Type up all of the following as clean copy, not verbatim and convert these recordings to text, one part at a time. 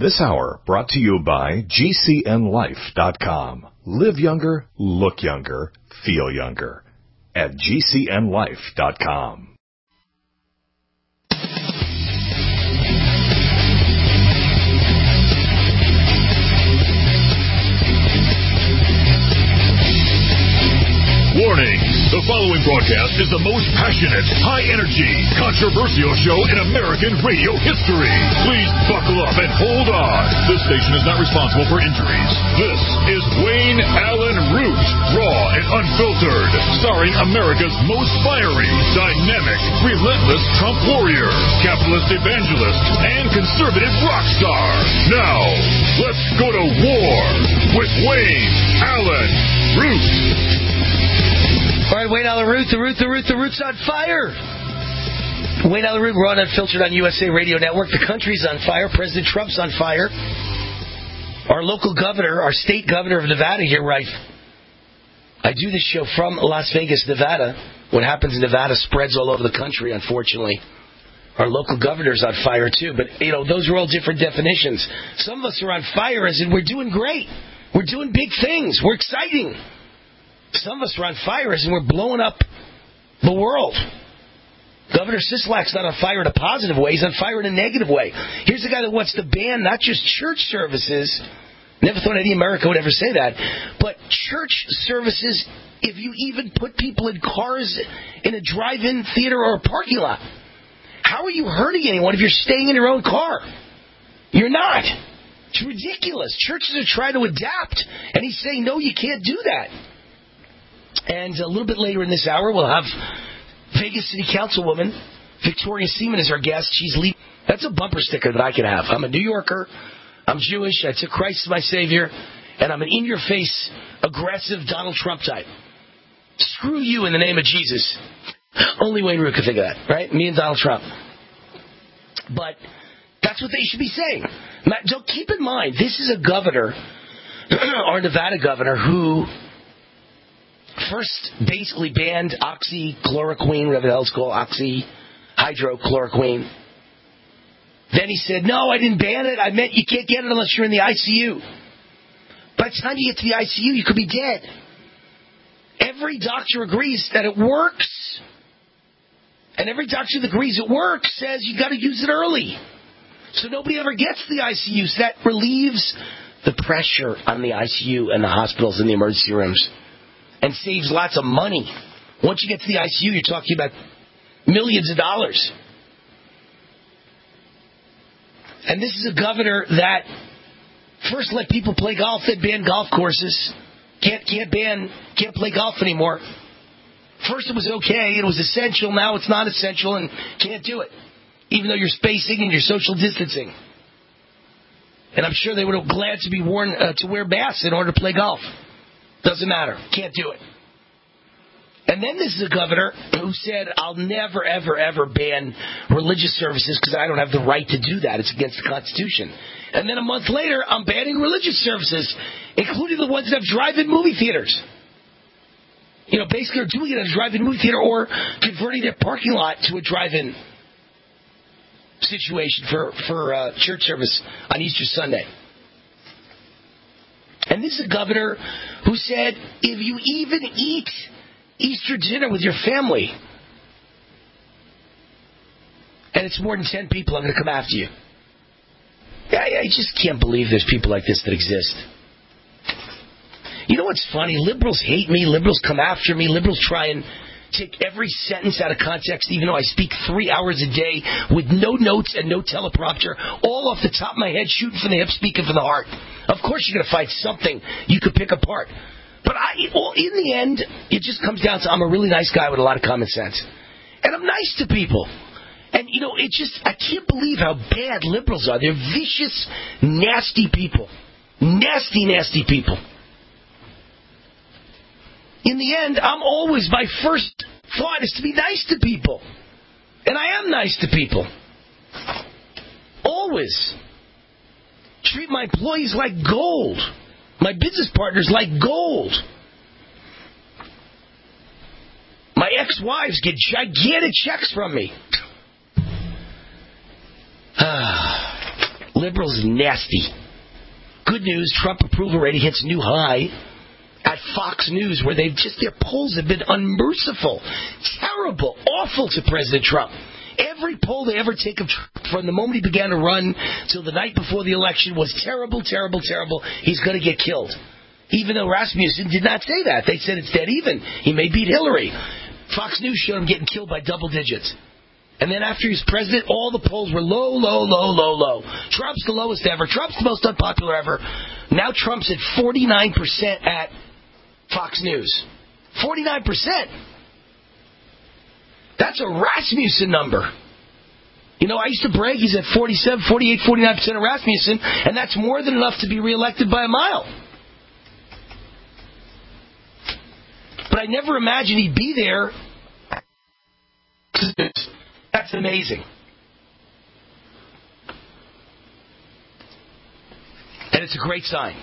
This hour brought to you by GCNLife.com. Live younger, look younger, feel younger. At GCNLife.com. Warning! The following broadcast is the most passionate, high-energy, controversial show in American radio history. Please buckle up and hold on. This station is not responsible for injuries. This is Wayne Allen Root, raw and unfiltered, starring America's most fiery, dynamic, relentless Trump warrior, capitalist evangelist, and conservative rock star. Now, let's go to war with Wayne Allen Root. All right, Wayne Allen Root, the Root's on fire. Wayne Allen Root, raw and unfiltered on USA Radio Network. The country's on fire. President Trump's on fire. Our local governor, our state governor of Nevada here, where I do this show from Las Vegas, Nevada. What happens in Nevada spreads all over the country, unfortunately. Our local governor's on fire, too. But, those are all different definitions. Some of us are on fire as in we're doing great. We're doing big things. We're exciting. Some of us are on fire as in we're blowing up the world. Governor Sisolak's not on fire in a positive way. He's on fire in a negative way. Here's a guy that wants to ban not just church services. Never thought any American would ever say that. But church services, if you even put people in cars in a drive-in theater or a parking lot. How are you hurting anyone if you're staying in your own car? You're not. It's ridiculous. Churches are trying to adapt. And he's saying, no, you can't do that. And a little bit later in this hour, we'll have Vegas City Councilwoman Victoria Seaman as our guest. She's leaving. That's a bumper sticker that I could have. I'm a New Yorker. I'm Jewish. I took Christ as my Savior. And I'm an in-your-face, aggressive Donald Trump type. Screw you in the name of Jesus. Only Wayne Root could think of that, right? Me and Donald Trump. But that's what they should be saying. Don't keep in mind, this is a governor, our Nevada governor, who first basically banned oxychloroquine, whatever the hell it's called, oxyhydrochloroquine. Then he said, no, I didn't ban it. I meant you can't get it unless you're in the ICU. By the time you get to the ICU, you could be dead. Every doctor agrees that it works. And every doctor that agrees it works says you got to use it early. So nobody ever gets to the ICU. So that relieves the pressure on the ICU and the hospitals and the emergency rooms. And saves lots of money. Once you get to the ICU, you're talking about millions of dollars. And this is a governor that first let people play golf, then banned golf courses. Can't play golf anymore. First it was okay, it was essential, now it's not essential and can't do it. Even though you're spacing and you're social distancing. And I'm sure they would have glad to be to wear masks in order to play golf. Doesn't matter. Can't do it. And then this is a governor who said, I'll never, ever, ever ban religious services because I don't have the right to do that. It's against the Constitution. And then a month later, I'm banning religious services, including the ones that have drive-in movie theaters. Basically are doing it at a drive-in movie theater or converting their parking lot to a drive-in situation for church service on Easter Sunday. And this is a governor who said, if you even eat Easter dinner with your family, and it's more than 10 people, I'm going to come after you. I just can't believe there's people like this that exist. You know what's funny? Liberals hate me. Liberals come after me. Liberals try and take every sentence out of context, even though I speak 3 hours a day with no notes and no teleprompter, all off the top of my head, shooting from the hip, speaking from the heart. Of course you're going to find something you could pick apart. But in the end, it just comes down to I'm a really nice guy with a lot of common sense. And I'm nice to people. And, I can't believe how bad liberals are. They're vicious, nasty people. Nasty, nasty people. In the end, my first thought is to be nice to people. And I am nice to people. Always. Treat my employees like gold. My business partners like gold. My ex-wives get gigantic checks from me. Liberals nasty. Good news, Trump approval rating hits new high at Fox News, where their polls have been unmerciful, terrible, awful to President Trump. Every poll they ever take of Trump from the moment he began to run till the night before the election was terrible, terrible, terrible. He's going to get killed. Even though Rasmussen did not say that. They said it's dead even. He may beat Hillary. Fox News showed him getting killed by double digits. And then after he was president, all the polls were low, low, low, low, low. Trump's the lowest ever. Trump's the most unpopular ever. Now Trump's at 49% at Fox News. 49%. That's a Rasmussen number. You know, I used to brag he's at 47, 48, 49% of Rasmussen, and that's more than enough to be reelected by a mile. But I never imagined he'd be there. That's amazing. And it's a great sign.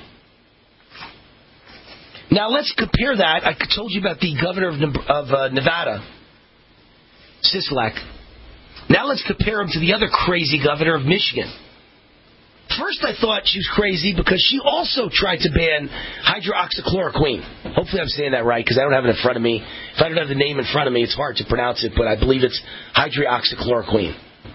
Now let's compare that. I told you about the governor of Nevada, Sisolak. Now let's compare him to the other crazy governor of Michigan. First I thought she was crazy because she also tried to ban hydroxychloroquine. Hopefully I'm saying that right because I don't have it in front of me. If I don't have the name in front of me, it's hard to pronounce it, but I believe it's hydroxychloroquine.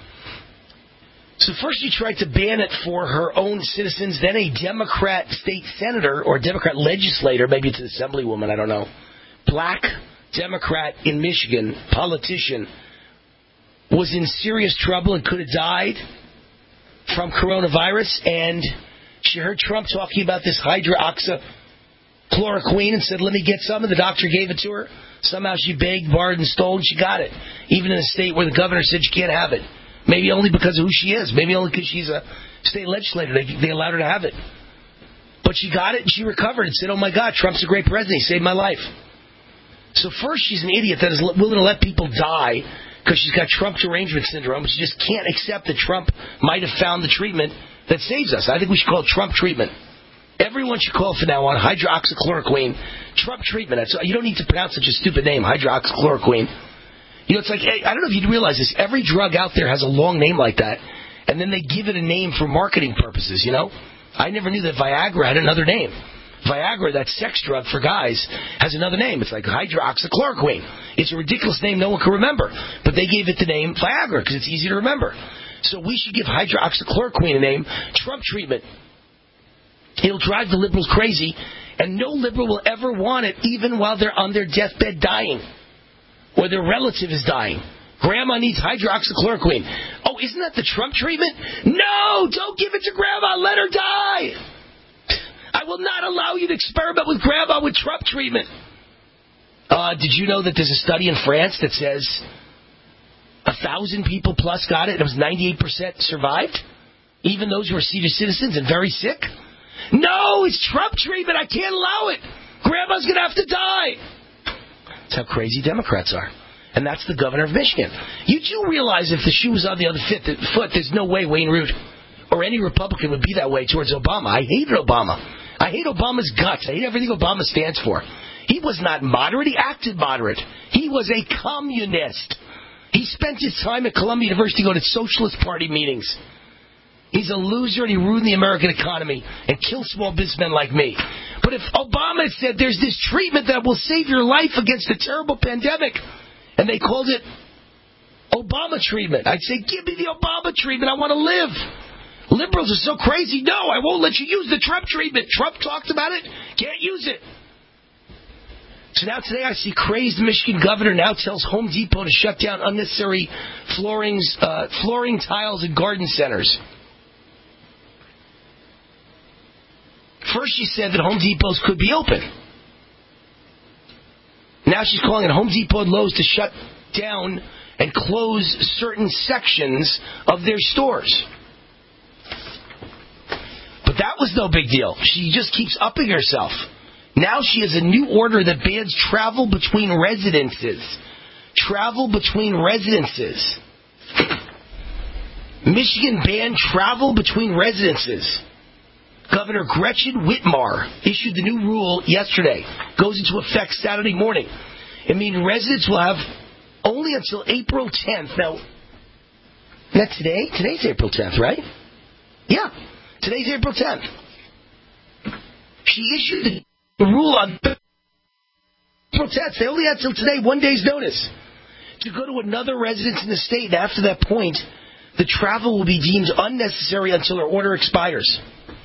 So first she tried to ban it for her own citizens, then a Democrat state senator or Democrat legislator, maybe it's an assemblywoman, I don't know, black Democrat in Michigan, politician, was in serious trouble and could have died from coronavirus, and she heard Trump talking about this hydroxychloroquine and said, let me get some, and the doctor gave it to her. Somehow she begged, borrowed, and stole, and she got it, even in a state where the governor said she can't have it. Maybe only because of who she is. Maybe only because she's a state legislator. They allowed her to have it. But she got it, and she recovered and said, oh, my God, Trump's a great president. He saved my life. So first, she's an idiot that is willing to let people die because she's got Trump derangement syndrome. She just can't accept that Trump might have found the treatment that saves us. I think we should call it Trump treatment. Everyone should call from now on hydroxychloroquine Trump treatment. You don't need to pronounce such a stupid name, hydroxychloroquine. You know, it's like, I don't know if you realize this. Every drug out there has a long name like that, and then they give it a name for marketing purposes, you know? I never knew that Viagra had another name. Viagra, that sex drug for guys, has another name. It's like hydroxychloroquine. It's a ridiculous name no one can remember. But they gave it the name Viagra because it's easy to remember. So we should give hydroxychloroquine a name, Trump treatment. It'll drive the liberals crazy, and no liberal will ever want it even while they're on their deathbed dying or their relative is dying. Grandma needs hydroxychloroquine. Oh, isn't that the Trump treatment? No, don't give it to Grandma. Let her die. I will not allow you to experiment with Grandma with Trump treatment. Did you know that there's a study in France that says 1,000 people plus got it and it was 98% survived? Even those who are senior citizens and very sick? No, it's Trump treatment. I can't allow it. Grandma's going to have to die. That's how crazy Democrats are. And that's the governor of Michigan. You do realize if the shoe was on the other foot, there's no way Wayne Root or any Republican would be that way towards Obama. I hated Obama. I hate Obama's guts. I hate everything Obama stands for. He was not moderate. He acted moderate. He was a communist. He spent his time at Columbia University going to Socialist Party meetings. He's a loser and he ruined the American economy and killed small businessmen like me. But if Obama said there's this treatment that will save your life against a terrible pandemic, and they called it Obama treatment, I'd say, give me the Obama treatment. I want to live. Liberals are so crazy. No, I won't let you use the Trump treatment. Trump talked about it. Can't use it. So now today I see crazed Michigan governor now tells Home Depot to shut down unnecessary flooring tiles and garden centers. First she said that Home Depots could be open. Now she's calling on Home Depot and Lowe's to shut down and close certain sections of their stores. But that was no big deal. She just keeps upping herself. Now she has a new order that bans travel between residences. Travel between residences. Michigan banned travel between residences. Governor Gretchen Whitmer issued the new rule yesterday. Goes into effect Saturday morning. It means residents will have only until April 10th. Now, is that today? Today's April 10th, right? Yeah. Today's April 10th. She issued the rule on April 10th. They only had till today 1 day's notice to go to another residence in the state. And after that point, the travel will be deemed unnecessary until her order expires.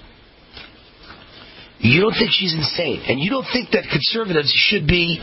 You don't think she's insane, and you don't think that conservatives should be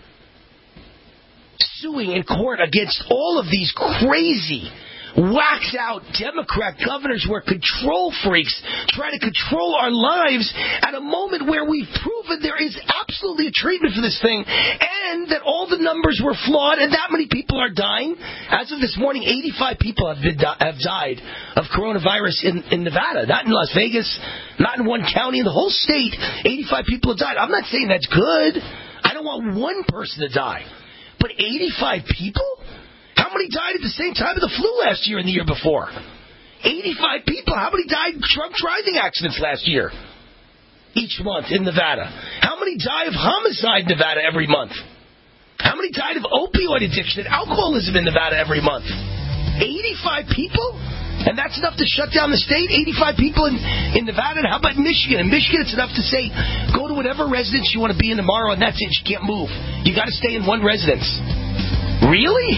suing in court against all of these crazy, whacked out Democrat governors who are control freaks trying to control our lives at a moment where we've proven there is absolutely a treatment for this thing, and that all the numbers were flawed and that many people are dying. As of this morning, 85 people have died of coronavirus in Nevada, not in Las Vegas, not in one county, in the whole state. 85 people have died. I'm not saying that's good. I don't want one person to die. But 85 people? How many died at the same time of the flu last year and the year before? 85 people. How many died in drunk driving accidents last year? Each month in Nevada. How many die of homicide in Nevada every month? How many died of opioid addiction and alcoholism in Nevada every month? 85 people? And that's enough to shut down the state? 85 people in Nevada? And how about Michigan? In Michigan, it's enough to say, go to whatever residence you want to be in tomorrow, and that's it. You can't move. You got to stay in one residence. Really?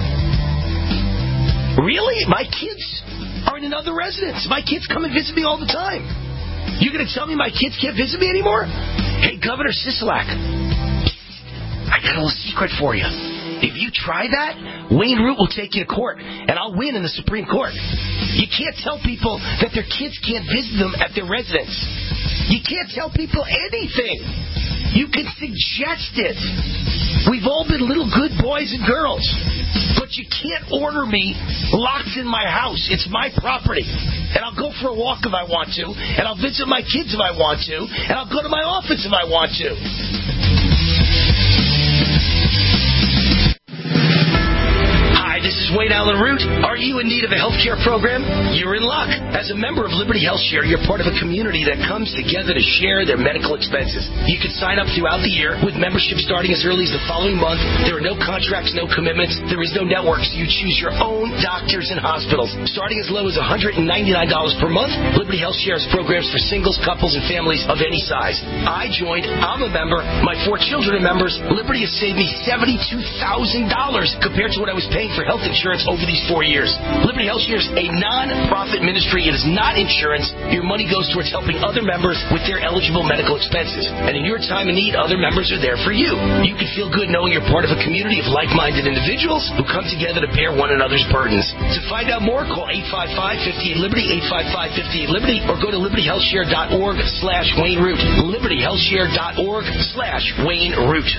Really? My kids are in another residence. My kids come and visit me all the time. You're going to tell me my kids can't visit me anymore? Hey, Governor Sisolak, I got a little secret for you. If you try that, Wayne Root will take you to court, and I'll win in the Supreme Court. You can't tell people that their kids can't visit them at their residence. You can't tell people anything. You can suggest it. We've all been little good boys and girls. But you can't order me locked in my house. It's my property. And I'll go for a walk if I want to. And I'll visit my kids if I want to. And I'll go to my office if I want to. This is Wayne Allen Root. Are you in need of a health care program? You're in luck. As a member of Liberty Health Share, you're part of a community that comes together to share their medical expenses. You can sign up throughout the year with membership starting as early as the following month. There are no contracts, no commitments. There is no network, so you choose your own doctors and hospitals. Starting as low as $199 per month, Liberty Health Share has programs for singles, couples, and families of any size. I joined. I'm a member. My 4 children are members. Liberty has saved me $72,000 compared to what I was paying for health insurance over these 4 years. Liberty Health Share is a non-profit ministry. It is not insurance. Your money goes towards helping other members with their eligible medical expenses. And in your time of need, other members are there for you. You can feel good knowing you're part of a community of like-minded individuals who come together to bear one another's burdens. To find out more, call 855-58-LIBERTY, 855-58-LIBERTY, or go to libertyhealthshare.org/Wayne Root. libertyhealthshare.org/Wayne Root.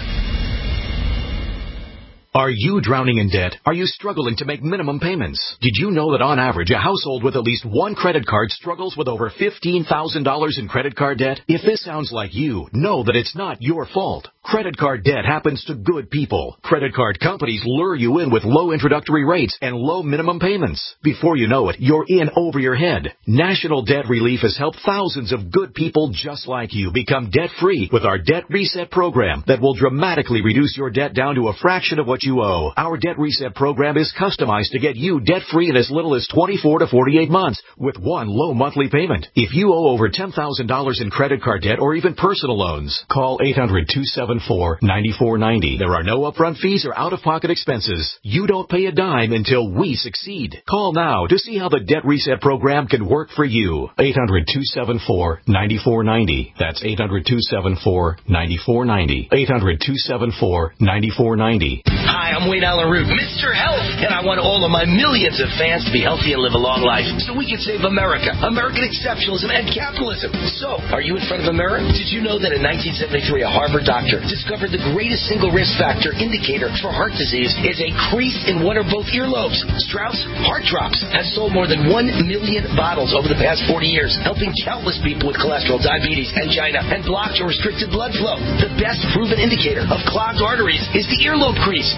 Are you drowning in debt? Are you struggling to make minimum payments? Did you know that on average, a household with at least one credit card struggles with over $15,000 in credit card debt? If this sounds like you, know that it's not your fault. Credit card debt happens to good people. Credit card companies lure you in with low introductory rates and low minimum payments. Before you know it, you're in over your head. National Debt Relief has helped thousands of good people just like you become debt-free with our Debt Reset program that will dramatically reduce your debt down to a fraction of what you owe. Our Debt Reset program is customized to get you debt-free in as little as 24 to 48 months with one low monthly payment. If you owe over $10,000 in credit card debt or even personal loans, call 800-274-9490. There are no upfront fees or out-of-pocket expenses. You don't pay a dime until we succeed. Call now to see how the Debt Reset program can work for you. 800-274-9490. That's 800-274-9490. 800-274-9490. Hi, I'm Wayne Allen Root, Mr. Health, and I want all of my millions of fans to be healthy and live a long life so we can save America, American exceptionalism, and capitalism. So, are you in front of a mirror? Did you know that in 1973, a Harvard doctor discovered the greatest single risk factor indicator for heart disease is a crease in one or both earlobes? Strauss Heart Drops has sold more than 1 million bottles over the past 40 years, helping countless people with cholesterol, diabetes, angina, and blocked or restricted blood flow. The best proven indicator of clogged arteries is the earlobe crease.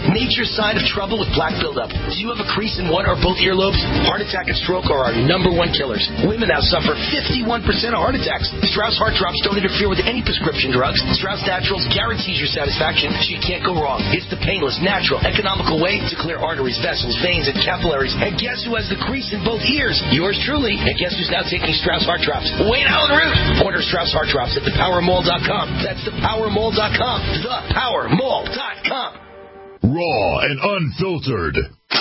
Major sign of trouble with plaque buildup. Do you have a crease in one or both earlobes? Heart attack and stroke are our #1 killers. Women now suffer 51% of heart attacks. Strauss Heart Drops don't interfere with any prescription drugs. Strauss Naturals guarantees your satisfaction, so you can't go wrong. It's the painless, natural, economical way to clear arteries, vessels, veins, and capillaries. And guess who has the crease in both ears? Yours truly. And guess who's now taking Strauss Heart Drops? Wayne Allen Root. Order Strauss Heart Drops at thepowermall.com. That's thepowermall.com. Thepowermall.com. Raw and unfiltered.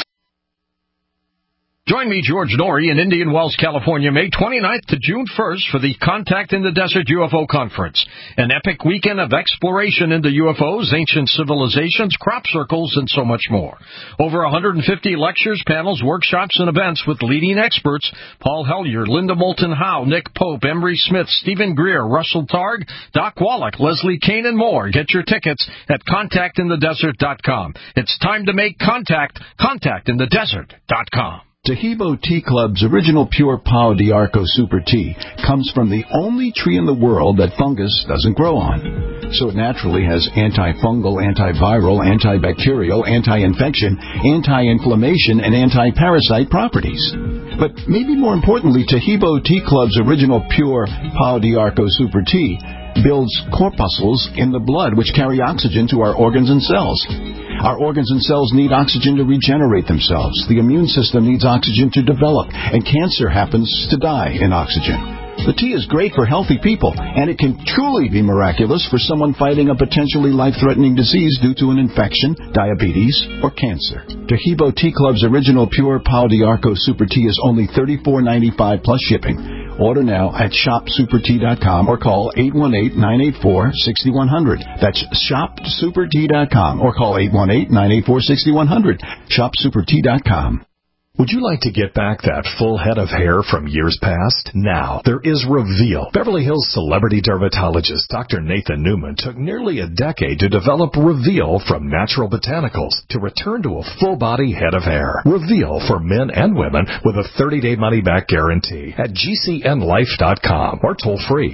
Join me, George Norrie, in Indian Wells, California, May 29th to June 1st for the Contact in the Desert UFO Conference, an epic weekend of exploration into UFOs, ancient civilizations, crop circles, and so much more. Over 150 lectures, panels, workshops, and events with leading experts: Paul Hellyer, Linda Moulton Howe, Nick Pope, Emery Smith, Stephen Greer, Russell Targ, Doc Wallach, Leslie Kane, and more. Get your tickets at contactinthedesert.com. It's time to make contact. Contactinthedesert.com. Tahibo Tea Club's original pure Pau d'Arco Super Tea comes from the only tree in the world that fungus doesn't grow on. So it naturally has antifungal, antiviral, antibacterial, anti-infection, anti-inflammation, and anti-parasite properties. But maybe more importantly, Tahibo Tea Club's original pure Pau d'Arco Super Tea builds corpuscles in the blood which carry oxygen to our organs and cells. Our organs and cells need oxygen to regenerate themselves. The immune system needs oxygen to develop, and cancer happens to die in oxygen. The tea is great for healthy people, and it can truly be miraculous for someone fighting a potentially life-threatening disease due to an infection, diabetes, or cancer. Tahibo Tea Club's original pure Pau d'Arco Super Tea is only $34.95 plus shipping. Order now at shopsupertea.com or call 818-984-6100. That's shopsupertea.com or call 818-984-6100. Shopsupertea.com. Would you like to get back that full head of hair from years past? Now, there is Reveal. Beverly Hills celebrity dermatologist Dr. Nathan Newman took nearly a decade to develop Reveal from natural botanicals to return to a full-body head of hair. Reveal for men and women with a 30-day money-back guarantee at GCNlife.com or toll-free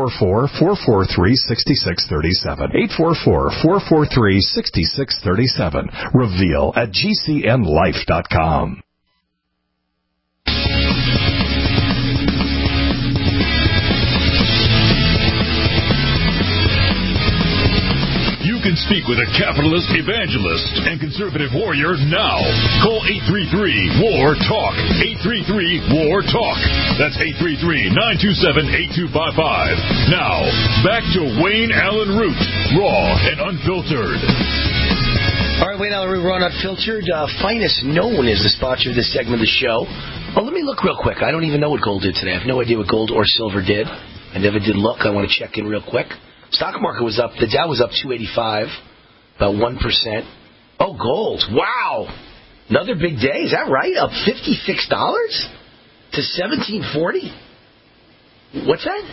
844-443-6637. 844-443-6637. Reveal at GCNlife.com. You can speak with a capitalist, evangelist, and conservative warrior now. Call 833-WAR-TALK. 833-WAR-TALK. That's 833-927-8255. Now, back to Wayne Allen Root, raw and unfiltered. All right, Wayne Allen Root, raw and unfiltered. Finest Known is the sponsor of this segment of the show. Oh, let me look real quick. I don't even know what gold did today. I have no idea what gold or silver did. I never did look. I want to check in real quick. Stock market was up. The Dow was up 285, about 1%. Oh, gold. Wow. Another big day. Is that right? Up $56 to $17.40? What's that?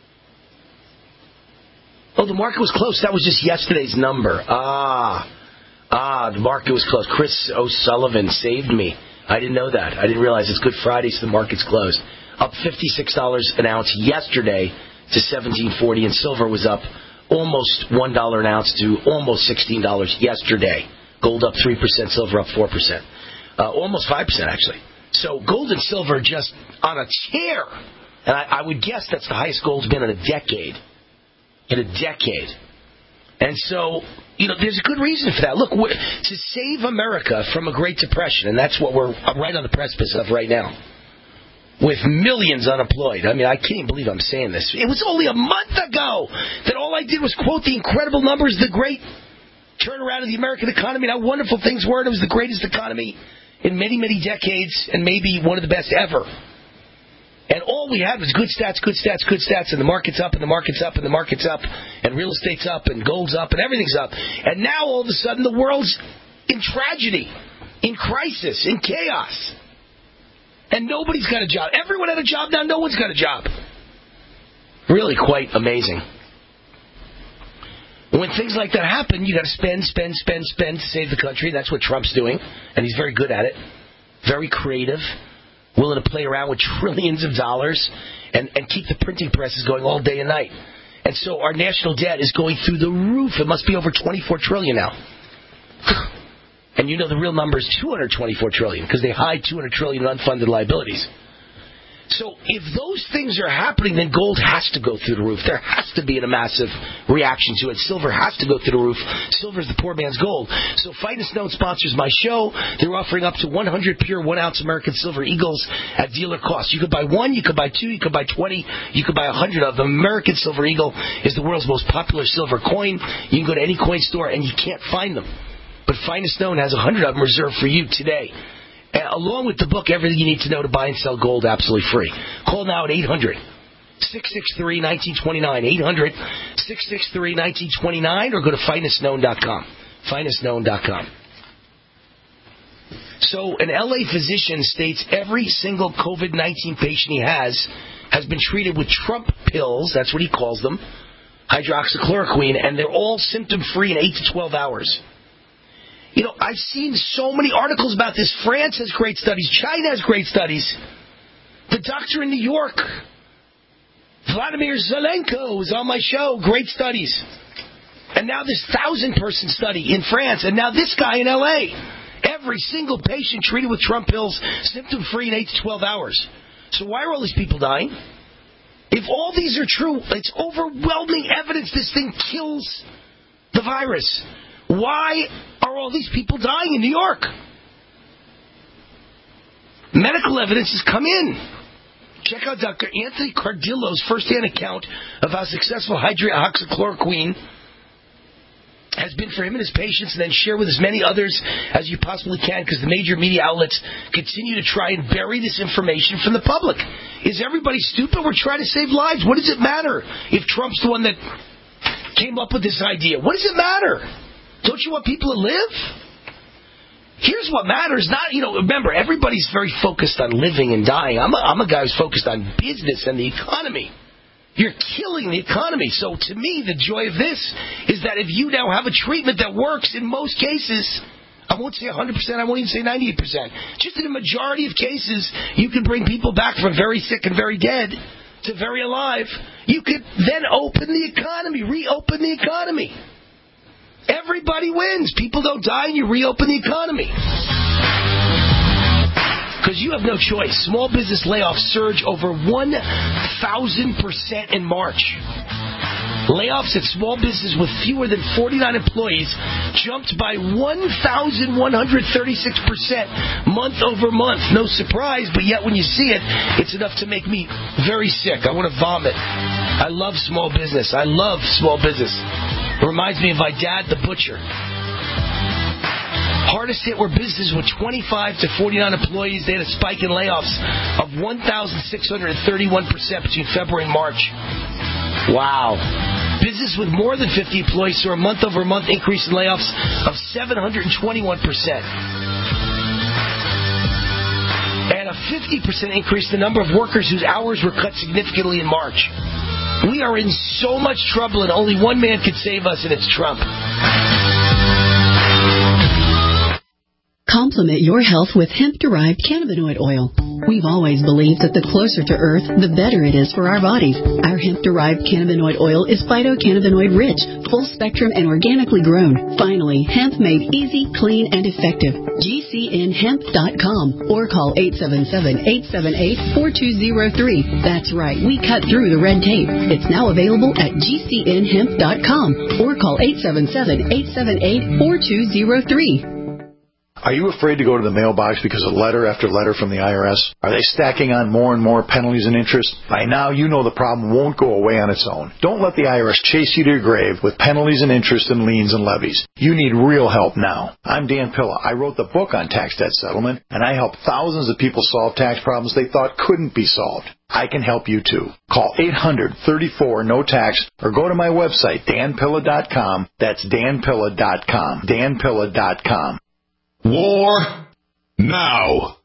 Oh, the market was close. That was just yesterday's number. The market was closed. Chris O'Sullivan saved me. I didn't know that. I didn't realize it's Good Friday, so the market's closed. Up $56 an ounce yesterday to $17.40, and silver was up almost $1 an ounce to almost $16 yesterday. Gold up 3%, silver up 4%. Almost 5%, actually. So gold and silver just on a tear. And I would guess that's the highest gold's been in a decade. And so, there's a good reason for that. Look, to save America from a Great Depression, and that's what we're right on the precipice of right now, with millions unemployed. I mean, I can't even believe I'm saying this. It was only a month ago that all I did was quote the incredible numbers, the great turnaround of the American economy, and how wonderful things were. It was the greatest economy in many, many decades, and maybe one of the best ever. And all we had was good stats, and the market's up, and the market's up, and the market's up, and real estate's up, and gold's up, and everything's up. And now, all of a sudden, the world's in tragedy, in crisis, in chaos. And nobody's got a job. Everyone had a job, now no one's got a job. Really quite amazing. When things like that happen, you got to spend to save the country. That's what Trump's doing, and he's very good at it. Very creative. Willing to play around with trillions of dollars and keep the printing presses going all day and night. And so our national debt is going through the roof. It must be over $24 trillion now. And you know the real number is $224 trillion because they hide $200 trillion in unfunded liabilities. So if those things are happening, then gold has to go through the roof. There has to be a massive reaction to it. Silver has to go through the roof. Silver is the poor man's gold. So Finest Known sponsors my show. They're offering up to 100 pure 1-ounce American Silver Eagles at dealer cost. You could buy 1, you could buy 2, you could buy 20, you could buy 100 of them. American Silver Eagle is the world's most popular silver coin. You can go to any coin store and you can't find them. But Finest Known has 100 of them reserved for you today. Along with the book, everything you need to know to buy and sell gold absolutely free. Call now at 800-663-1929. 800-663-1929 or go to finestknown.com. Finestknown.com. So an LA physician states every single COVID-19 patient he has been treated with Trump pills, that's what he calls them, hydroxychloroquine, and they're all symptom-free in 8 to 12 hours. You know, I've seen so many articles about this. France has great studies. China has great studies. The doctor in New York, Vladimir Zelenko, was on my show. Great studies. And now this 1,000-person study in France. And now this guy in L.A. Every single patient treated with Trump pills, symptom-free in 8 to 12 hours. So why are all these people dying? If all these are true, it's overwhelming evidence this thing kills the virus. Why are all these people dying in New York? Medical evidence has come in. Check out Dr. Anthony Cardillo's first-hand account of how successful hydroxychloroquine has been for him and his patients, and then share with as many others as you possibly can, because the major media outlets continue to try and bury this information from the public. Is everybody stupid? We're trying to save lives. What does it matter if Trump's the one that came up with this idea? What does it matter? Don't you want people to live? Here's what matters. Remember, everybody's very focused on living and dying. I'm a guy who's focused on business and the economy. You're killing the economy. So to me, the joy of this is that if you now have a treatment that works in most cases, I won't say 100%, I won't even say 98%. Just in a majority of cases, you can bring people back from very sick and very dead to very alive. You could then open the economy, reopen the economy. Everybody wins. People don't die and you reopen the economy. Because you have no choice. Small business layoffs surge over 1,000% in March. Layoffs at small businesses with fewer than 49 employees jumped by 1,136% month over month. No surprise, but yet when you see it, it's enough to make me very sick. I want to vomit. I love small business. I love small business. It reminds me of my dad, the butcher. Hardest hit were businesses with 25 to 49 employees. They had a spike in layoffs of 1,631% between February and March. Wow. Business with more than 50 employees saw a month-over-month increase in layoffs of 721%. And a 50% increase in the number of workers whose hours were cut significantly in March. We are in so much trouble, and only one man can save us, and it's Trump. Complement your health with hemp-derived cannabinoid oil. We've always believed that the closer to Earth, the better it is for our bodies. Our hemp-derived cannabinoid oil is phytocannabinoid-rich, full-spectrum, and organically grown. Finally, hemp made easy, clean, and effective. GCNhemp.com or call 877-878-4203. That's right, we cut through the red tape. It's now available at GCNhemp.com or call 877-878-4203. Are you afraid to go to the mailbox because of letter after letter from the IRS? Are they stacking on more and more penalties and interest? By now, you know the problem won't go away on its own. Don't let the IRS chase you to your grave with penalties and interest and liens and levies. You need real help now. I'm Dan Pilla. I wrote the book on tax debt settlement, and I help thousands of people solve tax problems they thought couldn't be solved. I can help you too. Call 800-34-NO-TAX or go to my website, danpilla.com. That's danpilla.com. danpilla.com. War now.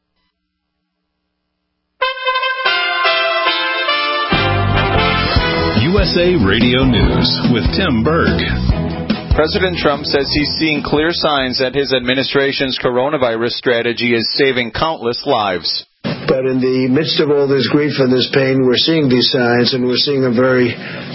USA Radio News with Tim Berg. President Trump says he's seeing clear signs that his administration's coronavirus strategy is saving countless lives. But in the midst of all this grief and this pain, we're seeing these signs, and we're seeing them very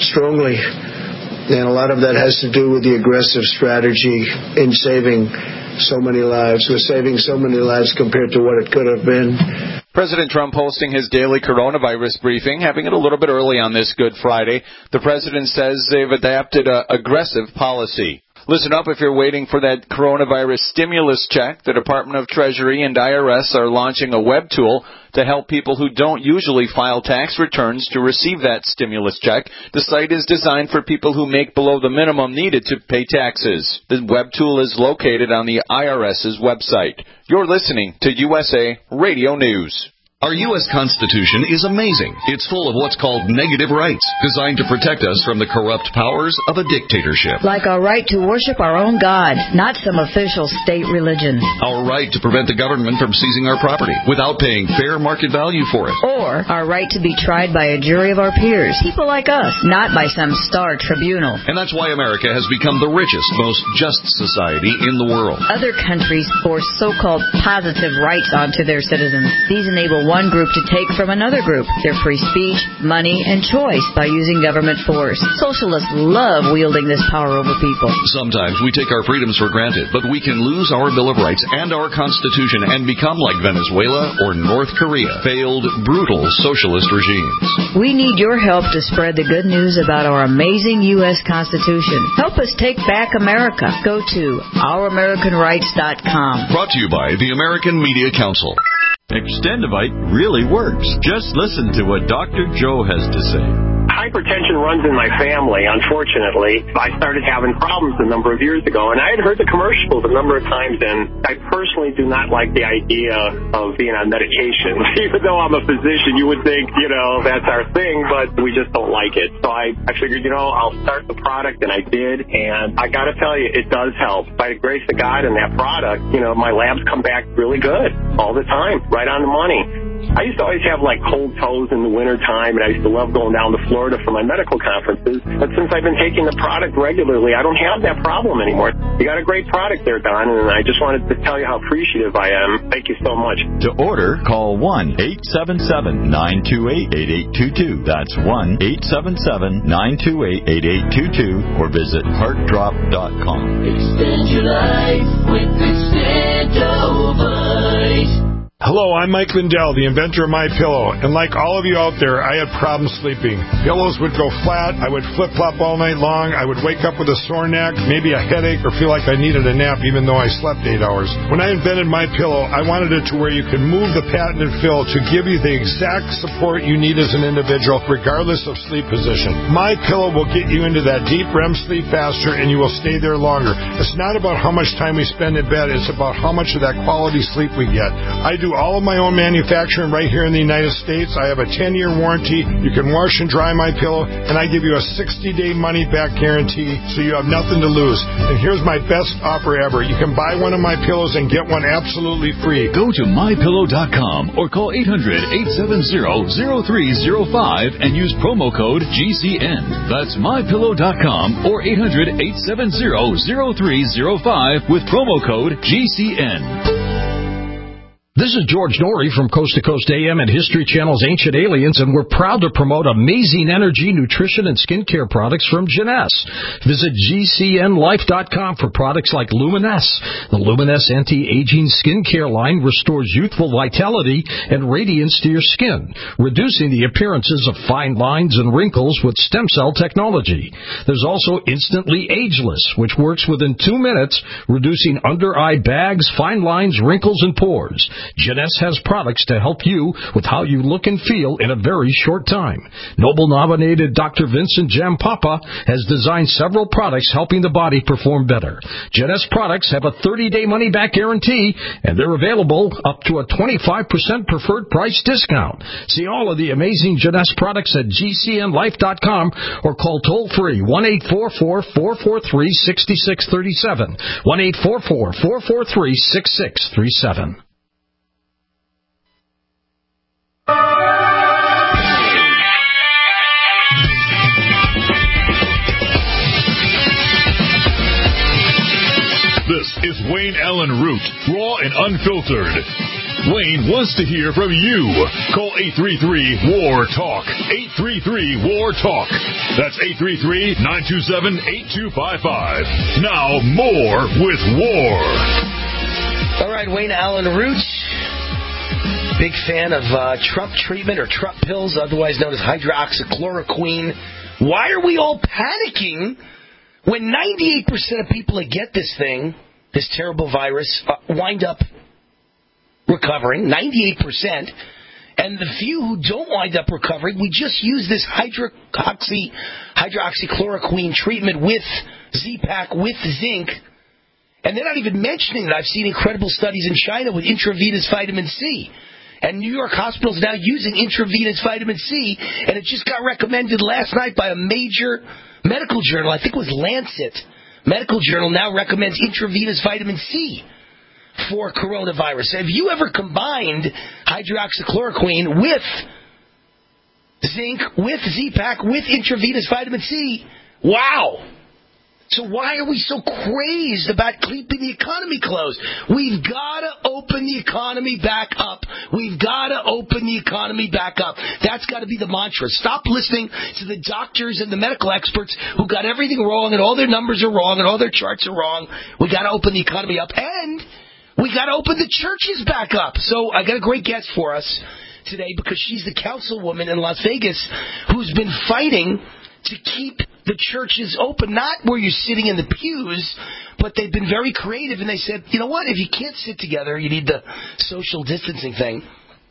strongly. And a lot of that has to do with the aggressive strategy in saving so many lives. We're saving so many lives compared to what it could have been. President Trump hosting his daily coronavirus briefing, having it a little bit early on this Good Friday. The president says they've adapted an aggressive policy. Listen up if you're waiting for that coronavirus stimulus check. The Department of Treasury and IRS are launching a web tool to help people who don't usually file tax returns to receive that stimulus check. The site is designed for people who make below the minimum needed to pay taxes. The web tool is located on the IRS's website. You're listening to USA Radio News. Our U.S. Constitution is amazing. It's full of what's called negative rights, designed to protect us from the corrupt powers of a dictatorship. Like our right to worship our own God, not some official state religion. Our right to prevent the government from seizing our property without paying fair market value for it. Or our right to be tried by a jury of our peers, people like us, not by some star tribunal. And that's why America has become the richest, most just society in the world. Other countries force so-called positive rights onto their citizens. These enable one group to take from another group their free speech, money, and choice by using government force. Socialists love wielding this power over people. Sometimes we take our freedoms for granted, but we can lose our Bill of Rights and our Constitution and become like Venezuela or North Korea, failed, brutal socialist regimes. We need your help to spread the good news about our amazing U.S. Constitution. Help us take back America. Go to ouramericanrights.com. Brought to you by the American Media Council. Extendivite really works. Just listen to what Dr. Joe has to say. Hypertension runs in my family, unfortunately. I started having problems a number of years ago, and I had heard the commercials a number of times, and I personally do not like the idea of being on medication. Even though I'm a physician, you would think, that's our thing, but we just don't like it. So I figured, I'll start the product, and I did, and I got to tell you, it does help. By the grace of God and that product, my labs come back really good all the time, right on the money. I used to always have cold toes in the wintertime, and I used to love going down to Florida for my medical conferences. But since I've been taking the product regularly, I don't have that problem anymore. You got a great product there, Don, and I just wanted to tell you how appreciative I am. Thank you so much. To order, call 1-877-928-8822. That's 1-877-928-8822, or visit heartdrop.com. Extend your life with Extendovite. Hello, I'm Mike Lindell, the inventor of MyPillow, and like all of you out there, I had problems sleeping. Pillows would go flat, I would flip-flop all night long, I would wake up with a sore neck, maybe a headache, or feel like I needed a nap even though I slept 8 hours. When I invented MyPillow, I wanted it to where you could move the patented fill to give you the exact support you need as an individual, regardless of sleep position. MyPillow will get you into that deep REM sleep faster, and you will stay there longer. It's not about how much time we spend in bed, it's about how much of that quality sleep we get. I do all of my own manufacturing right here in the United States. I have a 10-year warranty. You can wash and dry my pillow, and I give you a 60-day money-back guarantee, so you have nothing to lose. And here's my best offer ever. You can buy one of my pillows and get one absolutely free. Go to mypillow.com or call 800-870-0305 and use promo code GCN. That's mypillow.com or 800-870-0305 with promo code GCN. This is George Norrie from Coast to Coast AM and History Channel's Ancient Aliens, and we're proud to promote amazing energy, nutrition, and skincare products from Jeunesse. Visit GCNlife.com for products like Luminesse. The Luminesse anti-aging skincare line restores youthful vitality and radiance to your skin, reducing the appearances of fine lines and wrinkles with stem cell technology. There's also Instantly Ageless, which works within 2 minutes, reducing under-eye bags, fine lines, wrinkles, and pores. Jeunesse has products to help you with how you look and feel in a very short time. Nobel-nominated Dr. Vincent Jampapa has designed several products helping the body perform better. Jeunesse products have a 30-day money-back guarantee, and they're available up to a 25% preferred price discount. See all of the amazing Jeunesse products at GCNlife.com or call toll-free 1-844-443-6637, 1-844-443-6637. This is Wayne Allen Root, raw and unfiltered. Wayne wants to hear from you. Call 833-WAR-TALK. 833-WAR-TALK. That's 833-927-8255. Now, more with War. All right, Wayne Allen Root, big fan of Trump treatment or Trump pills, otherwise known as hydroxychloroquine. Why are we all panicking when 98% of people that get this thing, this terrible virus, wind up recovering? 98%. And the few who don't wind up recovering, we just use this hydroxychloroquine treatment with Z-Pak, with zinc. And they're not even mentioning that I've seen incredible studies in China with intravenous vitamin C. And New York hospitals now using intravenous vitamin C. And it just got recommended last night by a major medical journal. I think it was Lancet. Medical journal now recommends intravenous vitamin C for coronavirus. Have you ever combined hydroxychloroquine with zinc, with Z-Pak, with intravenous vitamin C? Wow. So why are we so crazed about keeping the economy closed? We've got to open the economy back up. We've got to open the economy back up. That's got to be the mantra. Stop listening to the doctors and the medical experts who got everything wrong and all their numbers are wrong and all their charts are wrong. We've got to open the economy up, and we got to open the churches back up. So I got a great guest for us today because she's the councilwoman in Las Vegas who's been fighting to keep the churches open, not where you're sitting in the pews, but they've been very creative, and they said, you know what, if you can't sit together, you need the social distancing thing.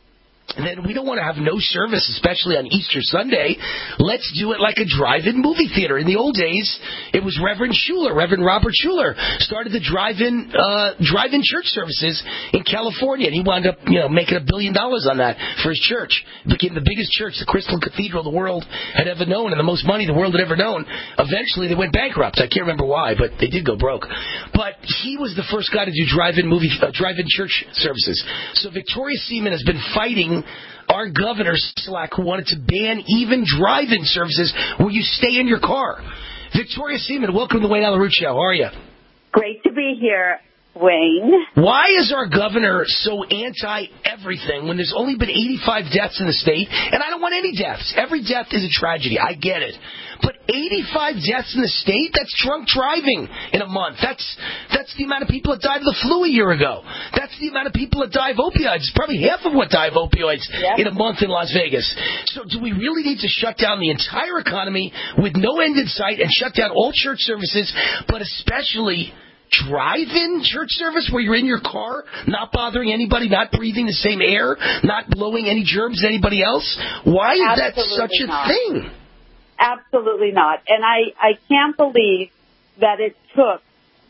And then we don't want to have no service, especially on Easter Sunday. Let's do it like a drive-in movie theater. In the old days, it was Reverend Robert Schuller, started the drive-in church services in California, and he wound up, making $1 billion on that for his church. It became the biggest church, the Crystal Cathedral the world had ever known, and the most money the world had ever known. Eventually, they went bankrupt. I can't remember why, but they did go broke. But he was the first guy to do drive-in church services. So Victoria Seaman has been fighting our governor, Sisolak, who wanted to ban even drive-in services where you stay in your car. Victoria Seaman, welcome to the Wayne Allen Root Show. How are you? Great to be here, Wayne. Why is our governor so anti-everything when there's only been 85 deaths in the state? And I don't want any deaths. Every death is a tragedy. I get it. But 85 deaths in the state? That's drunk driving in a month. That's the amount of people that died of the flu a year ago. That's the amount of people that die of opioids. It's probably half of what die of opioids in a month in Las Vegas. So do we really need to shut down the entire economy with no end in sight and shut down all church services, but especially drive-in church service where you're in your car, not bothering anybody, not breathing the same air, not blowing any germs as anybody else? Why is that such a thing? Absolutely not. And I can't believe that it took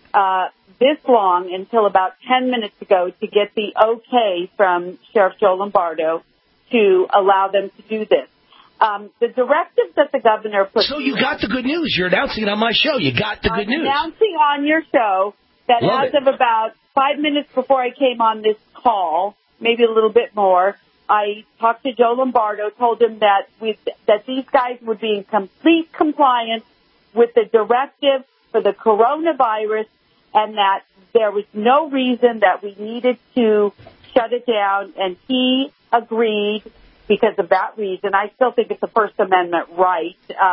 this long until about 10 minutes ago to get the okay from Sheriff Joe Lombardo to allow them to do this. The directives that the governor put... So you got the good news. You're announcing it on my show. You got the good news. I'm announcing on your show that as of about 5 minutes before I came on this call, maybe a little bit more, I talked to Joe Lombardo, told him that these guys would be in complete compliance with the directive for the coronavirus and that there was no reason that we needed to shut it down. And he agreed because of that reason. I still think it's a First Amendment right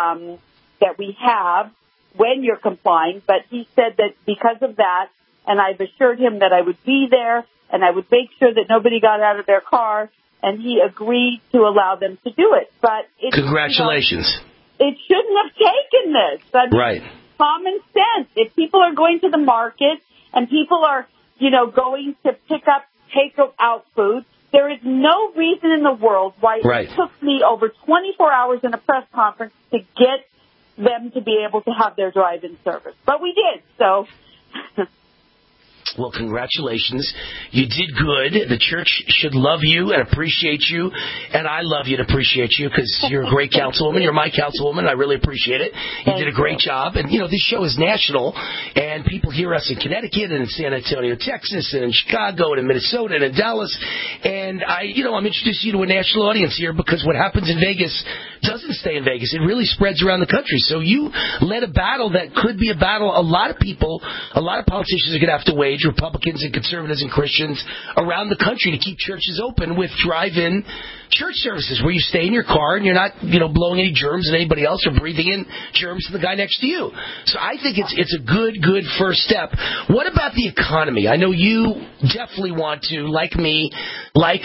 that we have when you're complying. But he said that because of that, and I've assured him that I would be there and I would make sure that nobody got out of their car, and he agreed to allow them to do it. But congratulations. It shouldn't have taken this. I mean, right. Common sense. If people are going to the market and people are, going to take out food, there is no reason in the world why it took me over 24 hours in a press conference to get them to be able to have their drive-in service. But we did, so... Well, congratulations. You did good. The church should love you and appreciate you, and I love you and appreciate you because you're a great councilwoman. You're my councilwoman. I really appreciate it. You did a great job. And, this show is national, and people hear us in Connecticut and in San Antonio, Texas, and in Chicago and in Minnesota and in Dallas. And, I'm introducing you to a national audience here because what happens in Vegas doesn't stay in Vegas. It really spreads around the country. So you led a battle that could be a battle a lot of people, a lot of politicians are going to have to wage engage Republicans and conservatives and Christians around the country to keep churches open with drive-in church services where you stay in your car and you're not, blowing any germs at anybody else or breathing in germs to the guy next to you. So I think it's a good first step. What about the economy? I know you definitely want to, like me, like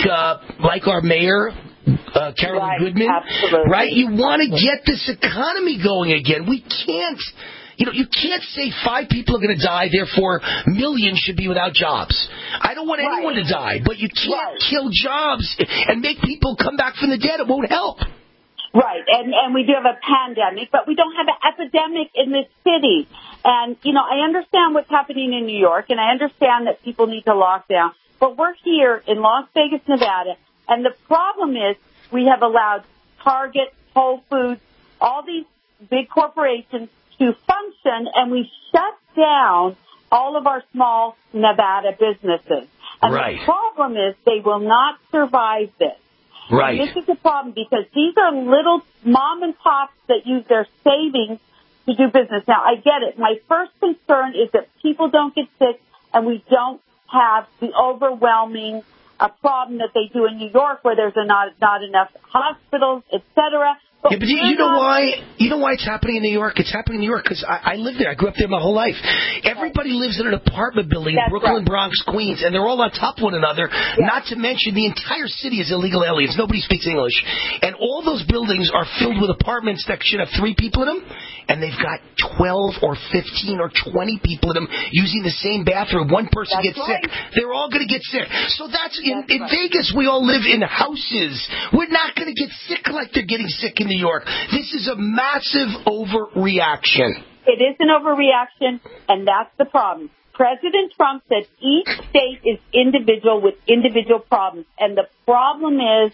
our mayor, Carolyn Goodman, absolutely. right? You want to get this economy going again. We can't. You can't say 5 people are going to die, therefore millions should be without jobs. I don't want anyone to die, but you can't kill jobs and make people come back from the dead. It won't help. Right, and we do have a pandemic, but we don't have an epidemic in this city. And, I understand what's happening in New York, and I understand that people need to lock down, but we're here in Las Vegas, Nevada, and the problem is we have allowed Target, Whole Foods, all these big corporations to function, and we shut down all of our small Nevada businesses. And the problem is they will not survive this. Right. And this is a problem because these are little mom and pops that use their savings to do business. Now, I get it. My first concern is that people don't get sick and we don't have the overwhelming problem that they do in New York where there's not enough hospitals, et cetera. Yeah, but you know why? You know why it's happening in New York? It's happening in New York because I live there. I grew up there my whole life. Everybody lives in an apartment building in Brooklyn, Bronx, Queens, and they're all on top of one another. Yeah. Not to mention the entire city is illegal aliens. Nobody speaks English. And all those buildings are filled with apartments that should have 3 people in them, and they've got 12 or 15 or 20 people in them using the same bathroom. One person gets sick. They're all going to get sick. So that's in Vegas, we all live in houses. We're not going to get sick like they're getting sick in New York. This is a massive overreaction. It is an overreaction, and that's the problem. President Trump said each state is individual with individual problems, and the problem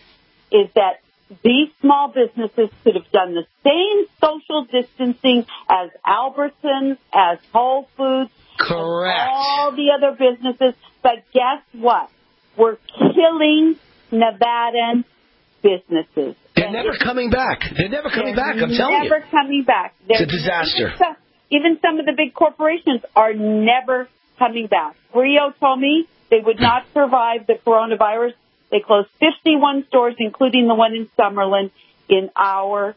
is that these small businesses could have done the same social distancing as Albertsons, as Whole Foods, correct, all the other businesses. But guess what? We're killing Nevadan businesses. They're never coming back. They're never coming back, I'm telling you. Never coming back. It's a disaster. Even some of the big corporations are never coming back. Brio told me they would not survive the coronavirus. They closed 51 stores, including the one in Summerlin, in our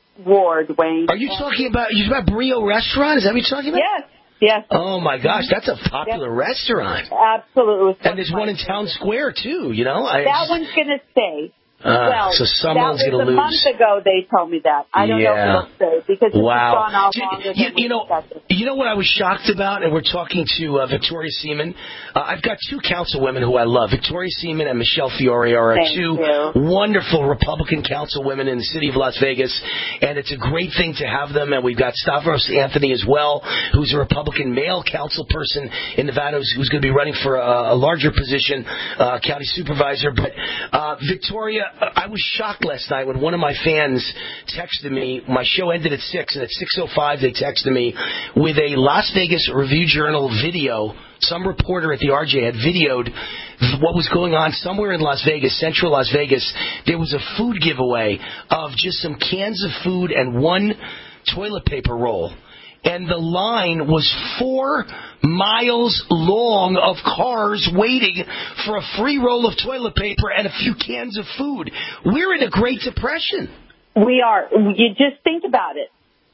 ward, Wayne. Are you talking about Brio Restaurant? Is that what you're talking about? Yes. Yes. Oh, my gosh, that's a popular restaurant. Absolutely. And there's one in Town Square, too, That one's going to stay. So someone's going to lose. A month ago they told me that. I don't know if it'll stay because it's gone on longer than we expected. You know what I was shocked about? And we're talking to Victoria Seaman. I've got 2 councilwomen who I love. Victoria Seaman and Michelle Fiore are two wonderful Republican councilwomen in the city of Las Vegas. And it's a great thing to have them. And we've got Stavros Anthony as well, who's a Republican male council person in Nevada who's going to be running for a larger position, county supervisor. But Victoria, I was shocked last night when one of my fans texted me. My show ended at 6, and at 6:05 they texted me with a Las Vegas Review-Journal video. Some reporter at the RJ had videoed what was going on somewhere in Las Vegas, central Las Vegas. There was a food giveaway of just some cans of food and 1 toilet paper roll. And the line was 4 miles long of cars waiting for a free roll of toilet paper and a few cans of food. We're in a Great Depression. We are. You just think about it.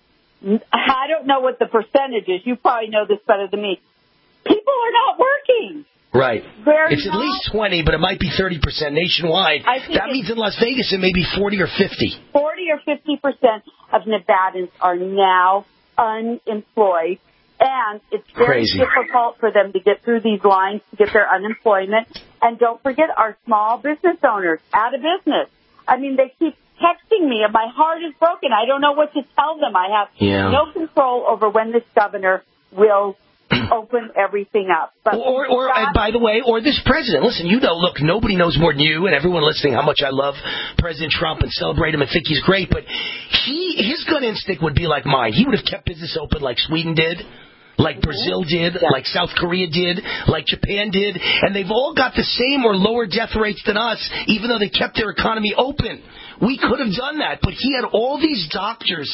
I don't know what the percentage is. You probably know this better than me. People are not working. Right. It's at least 20, but it might be 30% nationwide. That means in Las Vegas it may be 40 or 50. 40 or 50% of Nevadans are now unemployed, and it's very difficult for them to get through these lines to get their unemployment. And don't forget our small business owners out of business. I mean, they keep texting me, and my heart is broken. I don't know what to tell them. I have no control over when this governor will open everything up. But and by the way, or this president. Listen, look, nobody knows more than you and everyone listening how much I love President Trump and celebrate him and think he's great. But his gut instinct would be like mine. He would have kept business open like Sweden did, like Brazil did, like South Korea did, like Japan did. And they've all got the same or lower death rates than us, even though they kept their economy open. We could have done that. But he had all these doctors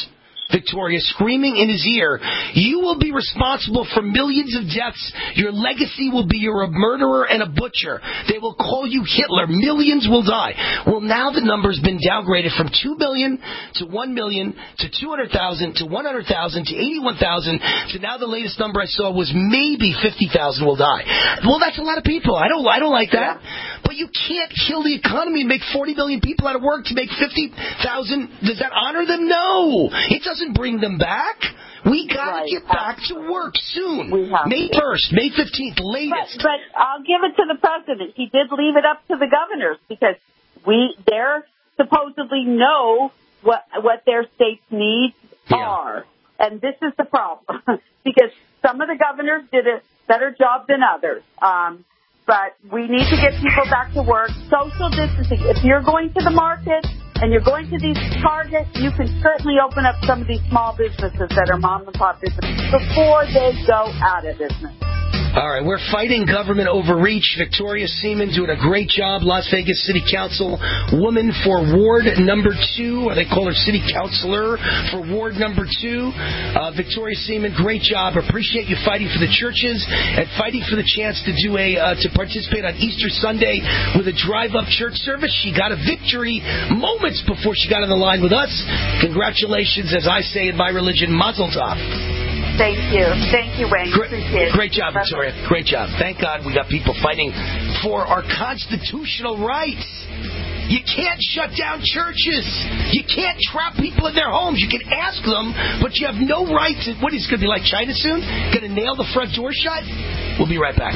Victoria, screaming in his ear, you will be responsible for millions of deaths. Your legacy will be you're a murderer and a butcher. They will call you Hitler. Millions will die. Well, now the number's been downgraded from 2 million to 1 million to 200,000 to 100,000 to 81,000 to now the latest number I saw was maybe 50,000 will die. Well, that's a lot of people. I don't like that. Yeah. But you can't kill the economy and make 40 million people out of work to make 50,000. Does that honor them? No. It doesn't bring them back. We got to get back to work soon. May 1st, May 15th, latest. But I'll give it to the president. He did leave it up to the governors because they're supposedly know what their state's needs are. And this is the problem because some of the governors did a better job than others. But we need to get people back to work. Social distancing. If you're going to the market and you're going to these Targets, you can certainly open up some of these small businesses that are mom and pop businesses before they go out of business. All right, we're fighting government overreach. Victoria Seaman doing a great job. Las Vegas City Council woman for Ward number 2, or they call her City Councilor for Ward number 2. Victoria Seaman, great job. Appreciate you fighting for the churches and fighting for the chance to do to participate on Easter Sunday with a drive-up church service. She got a victory moments before she got on the line with us. Congratulations, as I say in my religion, Mazel Tov. Thank you, Wayne. Appreciate it. Great job, Victoria. Great job. Thank God we got people fighting for our constitutional rights. You can't shut down churches. You can't trap people in their homes. You can ask them, but you have no right to... What is it going to be like China soon? Going to nail the front door shut? We'll be right back.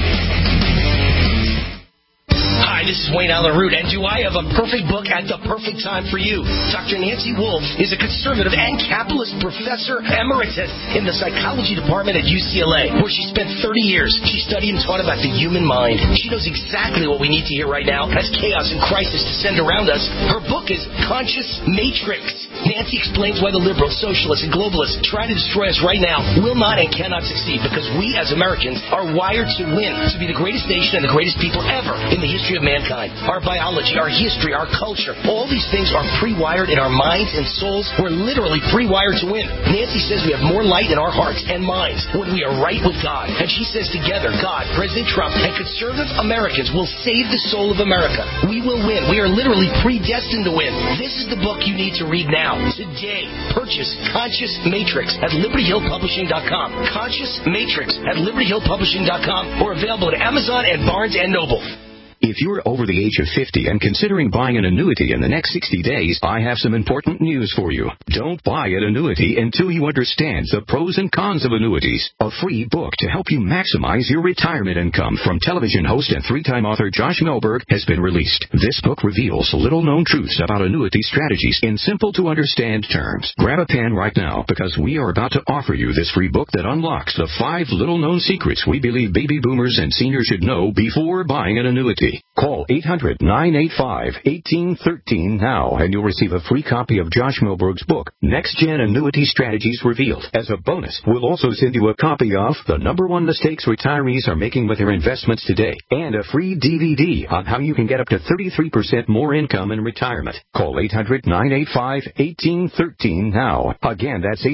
Hi, this is Wayne Allen Root, and do I have a perfect book at the perfect time for you? Dr. Nancy Wolfe is a conservative and capitalist professor emeritus in the psychology department at UCLA, where she spent 30 years. She studied and taught about the human mind. She knows exactly what we need to hear right now as chaos and crisis descend around us. Her book is Conscious Matrix. Nancy explains why the liberals, socialists, and globalists try to destroy us right now will not and cannot succeed because we as Americans are wired to win, to be the greatest nation and the greatest people ever in the history of mankind. Our biology, our history, our culture, all these things are pre-wired in our minds and souls. We're literally pre-wired to win. Nancy says we have more light in our hearts and minds when we are right with God. And she says together, God, President Trump, and conservative Americans will save the soul of America. We will win. We are literally predestined to win. This is the book you need to read now. Today, purchase Conscious Matrix at LibertyHillPublishing.com. Conscious Matrix at LibertyHillPublishing.com or available at Amazon and Barnes & Noble. If you're over the age of 50 and considering buying an annuity in the next 60 days, I have some important news for you. Don't buy an annuity until you understand the pros and cons of annuities. A free book to help you maximize your retirement income from television host and 3-time author Josh Melberg has been released. This book reveals little-known truths about annuity strategies in simple-to-understand terms. Grab a pen right now because we are about to offer you this free book that unlocks the 5 little-known secrets we believe baby boomers and seniors should know before buying an annuity. Call 800-985-1813 now, and you'll receive a free copy of Josh Melberg's book, Next Gen Annuity Strategies Revealed. As a bonus, we'll also send you a copy of The #1 Mistakes Retirees Are Making with Their Investments Today, and a free DVD on how you can get up to 33% more income in retirement. Call 800-985-1813 now. Again, that's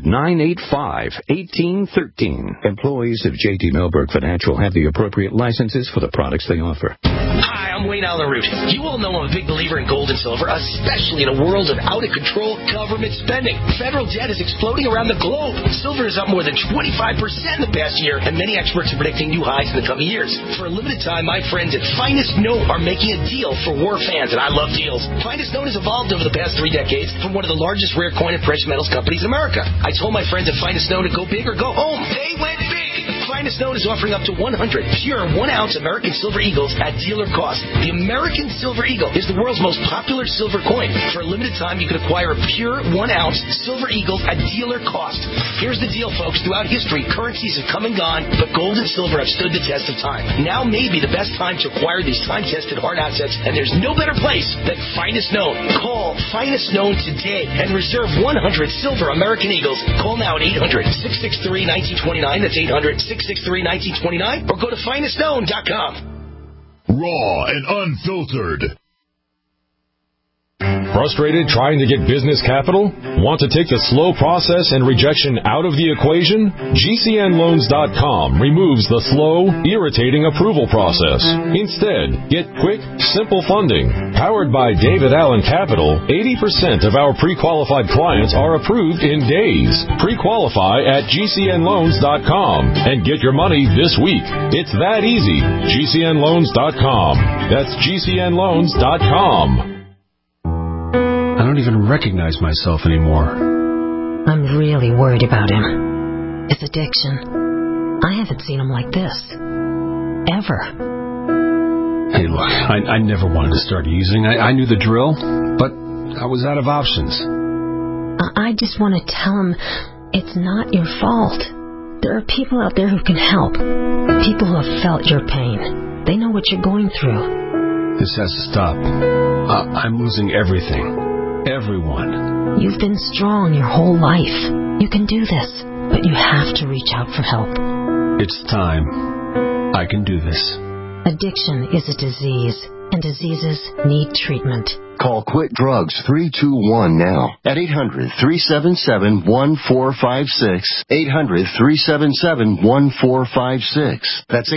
800-985-1813. Employees of J.D. Melberg Financial have the appropriate licenses for the products they offer. Hi, I'm Wayne Allen Root. You all know I'm a big believer in gold and silver, especially in a world of out-of-control government spending. Federal debt is exploding around the globe. Silver is up more than 25% in the past year, and many experts are predicting new highs in the coming years. For a limited time, my friends at Finest Note are making a deal for war fans, and I love deals. Finest Note has evolved over the past 3 decades from one of the largest rare coin and precious metals companies in America. I told my friends at Finest Note to go big or go home. They went big. Finest Note is offering up to 100 pure 1-ounce American Silver Eagles at dealer cost. The American Silver Eagle is the world's most popular silver coin. For a limited time, you can acquire a pure 1-ounce Silver Eagle at dealer cost. Here's the deal, folks. Throughout history, currencies have come and gone, but gold and silver have stood the test of time. Now may be the best time to acquire these time-tested hard assets, and there's no better place than Finest Note. Call Finest Note today and reserve 100 silver American Eagles. Call now at 800-663-1929. That's 800-663-1929. Or go to finestnote.com. Raw and unfiltered. Frustrated trying to get business capital? Want to take the slow process and rejection out of the equation? GCNLoans.com removes the slow, irritating approval process. Instead, get quick, simple funding. Powered by David Allen Capital, 80% of our pre-qualified clients are approved in days. Pre-qualify at GCNLoans.com and get your money this week. It's that easy. GCNLoans.com. That's GCNLoans.com. I don't even recognize myself anymore. I'm really worried about him. His addiction. I haven't seen him like this. Ever. Hey, look, I never wanted to start using. I knew the drill, but I was out of options. I just want to tell him it's not your fault. There are people out there who can help. People who have felt your pain. They know what you're going through. This has to stop. I'm losing everything. Everyone. You've been strong your whole life. You can do this, but you have to reach out for help. It's time. I can do this. Addiction is a disease, and diseases need treatment. Call Quit Drugs 321 now at 800-377-1456. 800-377-1456. That's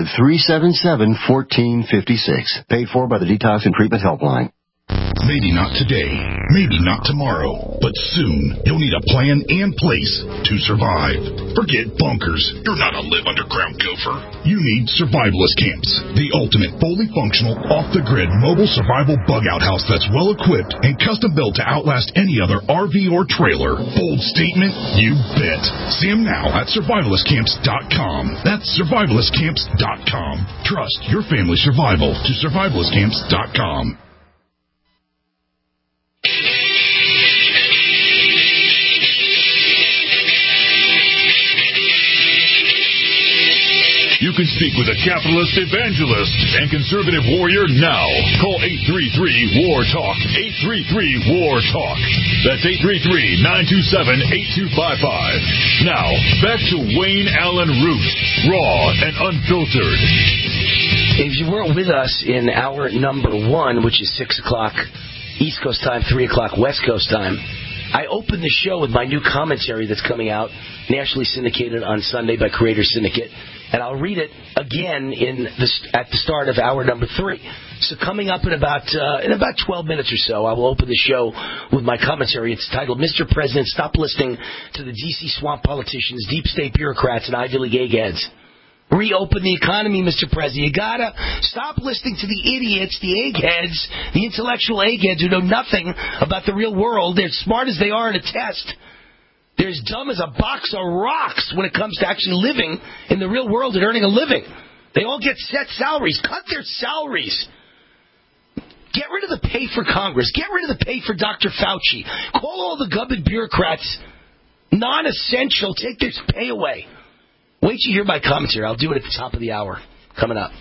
800-377-1456. Paid for by the Detox and Treatment Helpline. Maybe not today, maybe not tomorrow, but soon you'll need a plan and place to survive. Forget bunkers. You're not a live underground gopher. You need survivalist camps, the ultimate fully functional, off-the-grid mobile survival bug-out house that's well-equipped and custom-built to outlast any other RV or trailer. Bold statement? You bet. See them now at survivalistcamps.com. That's survivalistcamps.com. Trust your family's survival to survivalistcamps.com. You can speak with a capitalist evangelist and conservative warrior now. Call 833-WAR-TALK. 833-WAR-TALK. That's 833-927-8255. Now, back to Wayne Allen Root, raw and unfiltered. If you weren't with us in hour number 1, which is 6 o'clock East Coast time, 3 o'clock West Coast time, I opened the show with my new commentary that's coming out, nationally syndicated on Sunday by Creator Syndicate, and I'll read it again at the start of hour number 3. So coming up in about 12 minutes or so, I will open the show with my commentary. It's titled, Mr. President, Stop Listening to the D.C. Swamp Politicians, Deep State Bureaucrats, and Ivy League eggheads. Reopen the economy, Mr. President. You gotta stop listening to the idiots, the eggheads, the intellectual eggheads who know nothing about the real world. They're as smart as they are in a test. They're as dumb as a box of rocks when it comes to actually living in the real world and earning a living. They all get set salaries. Cut their salaries. Get rid of the pay for Congress. Get rid of the pay for Dr. Fauci. Call all the government bureaucrats non-essential. Take their pay away. Wait till you hear my commentary. I'll do it at the top of the hour. Coming up.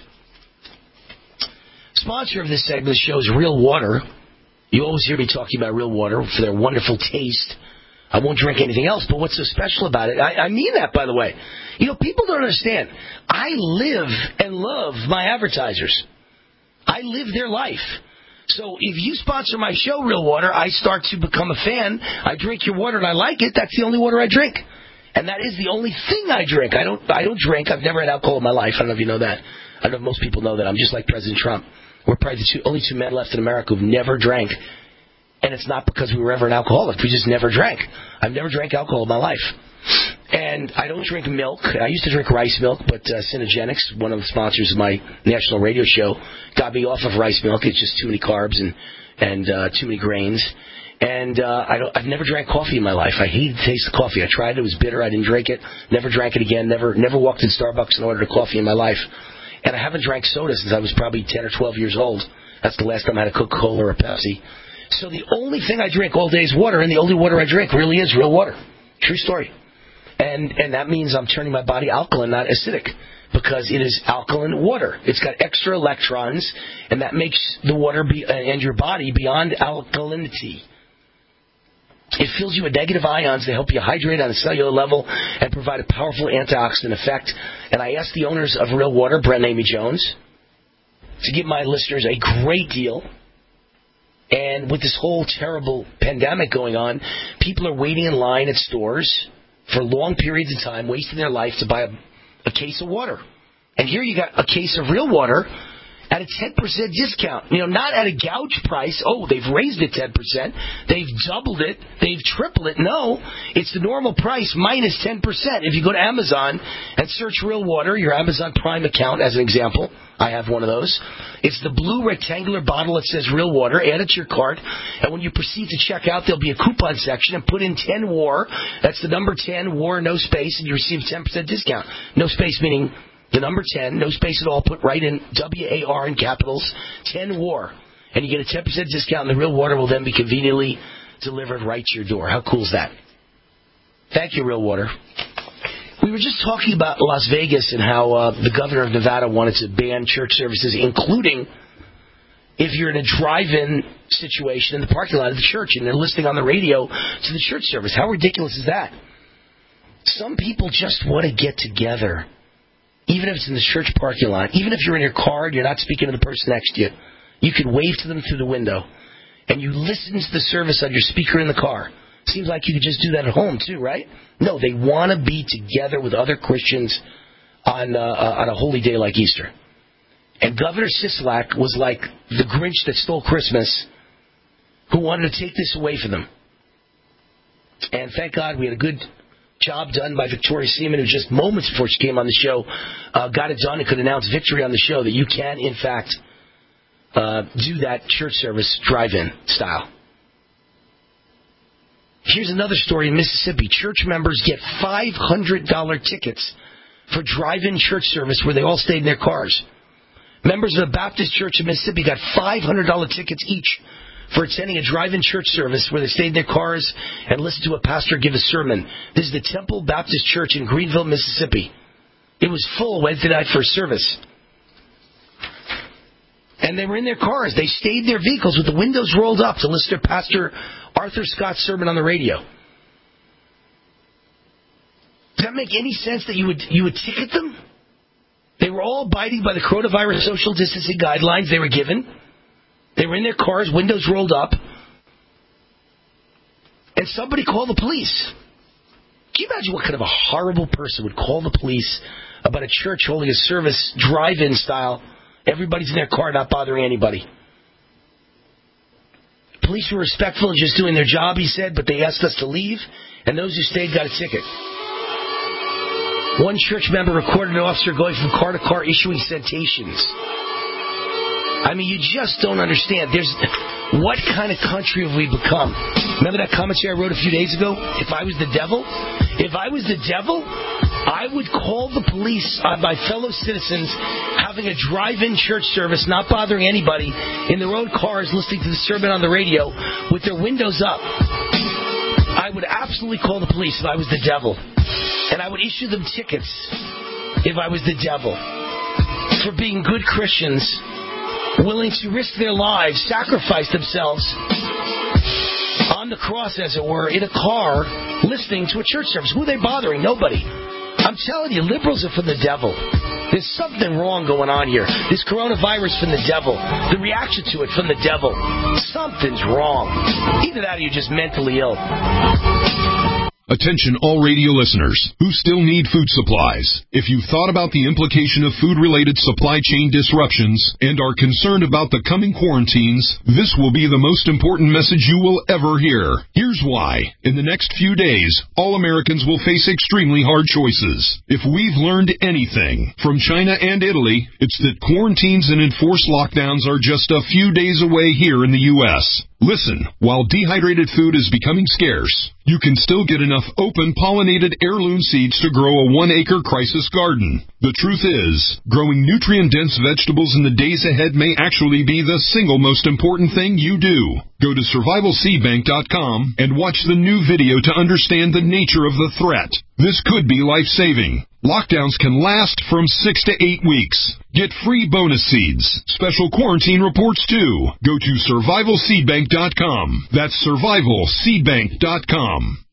Sponsor of this segment of the show is Real Water. You always hear me talking about Real Water for their wonderful taste. I won't drink anything else, but what's so special about it? I mean that, by the way. You know, people don't understand. I live and love my advertisers. I live their life. So if you sponsor my show, Real Water, I start to become a fan. I drink your water and I like it. That's the only water I drink. And that is the only thing I drink. I don't drink. I've never had alcohol in my life. I don't know if you know that. I don't know if most people know that. I'm just like President Trump. We're probably the only two men left in America who've never drank. And it's not because we were ever an alcoholic. We just never drank. I've never drank alcohol in my life. And I don't drink milk. I used to drink rice milk, but Cinegenics, one of the sponsors of my national radio show, got me off of rice milk. It's just too many carbs and too many grains. And I've never drank coffee in my life. I hated the taste of coffee. I tried it. It was bitter. I didn't drink it. Never drank it again. Never walked in Starbucks and ordered a coffee in my life. And I haven't drank soda since I was probably 10 or 12 years old. That's the last time I had a Coca-Cola or a Pepsi. So the only thing I drink all day is water, and the only water I drink really is real water. True story. And that means I'm turning my body alkaline, not acidic, because it is alkaline water. It's got extra electrons, and that makes the water and your body beyond alkalinity. It fills you with negative ions. They help you hydrate on a cellular level and provide a powerful antioxidant effect. And I asked the owners of Real Water, Brent and Amy Jones, to give my listeners a great deal. And with this whole terrible pandemic going on, people are waiting in line at stores for long periods of time, wasting their life to buy a case of water. And here you got a case of real water at a 10% discount. Not at a gouge price. Oh, they've raised it 10%. They've doubled it. They've tripled it. No, it's the normal price minus 10%. If you go to Amazon and search real water, your Amazon Prime account as an example, I have one of those. It's the blue rectangular bottle that says real water. Add it to your cart. And when you proceed to check out, there'll be a coupon section and put in 10 WAR. That's the number 10, WAR, no space, and you receive 10% discount. No space meaning the number 10, no space at all, put right in WAR in capitals, 10 WAR. And you get a 10% discount, and the real water will then be conveniently delivered right to your door. How cool is that? Thank you, Real Water. We were just talking about Las Vegas and how the governor of Nevada wanted to ban church services, including if you're in a drive-in situation in the parking lot of the church and they're listening on the radio to the church service. How ridiculous is that? Some people just want to get together. Even if it's in the church parking lot, even if you're in your car and you're not speaking to the person next to you, you can wave to them through the window. And you listen to the service on your speaker in the car. Seems like you could just do that at home too, right? No, they want to be together with other Christians on a holy day like Easter. And Governor Sisolak was like the Grinch that stole Christmas, who wanted to take this away from them. And thank God we had a good job done by Victoria Seaman, who just moments before she came on the show got it done and could announce victory on the show that you can, in fact, do that church service drive-in style. Here's another story in Mississippi. Church members get $500 tickets for drive-in church service where they all stayed in their cars. Members of the Baptist Church of Mississippi got $500 tickets each for attending a drive-in church service where they stayed in their cars and listened to a pastor give a sermon. This is the Temple Baptist Church in Greenville, Mississippi. It was full Wednesday night for a service. And they were in their cars. They stayed in their vehicles with the windows rolled up to listen to Pastor Arthur Scott's sermon on the radio. Does that make any sense that you would ticket them? They were all abiding by the coronavirus social distancing guidelines they were given. They were in their cars, windows rolled up. And somebody called the police. Can you imagine what kind of a horrible person would call the police about a church holding a service drive-in style? Everybody's in their car, not bothering anybody. Police were respectful and just doing their job, he said, but they asked us to leave, and those who stayed got a ticket. One church member recorded an officer going from car to car issuing citations. I mean, you just don't understand. What kind of country have we become? Remember that commentary I wrote a few days ago? If I was the devil? If I was the devil, I would call the police on my fellow citizens having a drive-in church service, not bothering anybody, in their own cars listening to the sermon on the radio with their windows up. I would absolutely call the police if I was the devil. And I would issue them tickets if I was the devil for being good Christians, willing to risk their lives, sacrifice themselves on the cross, as it were, in a car, listening to a church service. Who are they bothering? Nobody. I'm telling you, liberals are from the devil. There's something wrong going on here. This coronavirus from the devil. The reaction to it from the devil. Something's wrong. Either that or you're just mentally ill. Attention all radio listeners who still need food supplies. If you've thought about the implication of food-related supply chain disruptions and are concerned about the coming quarantines, this will be the most important message you will ever hear. Here's why. In the next few days, all Americans will face extremely hard choices. If we've learned anything from China and Italy, it's that quarantines and enforced lockdowns are just a few days away here in the U.S. Listen, while dehydrated food is becoming scarce, you can still get enough open pollinated heirloom seeds to grow a 1-acre crisis garden. The truth is, growing nutrient-dense vegetables in the days ahead may actually be the single most important thing you do. Go to survivalseedbank.com and watch the new video to understand the nature of the threat. This could be life-saving. Lockdowns can last from 6 to 8 weeks. Get free bonus seeds, special quarantine reports too. Go to survivalseedbank.com. That's survivalseedbank.com.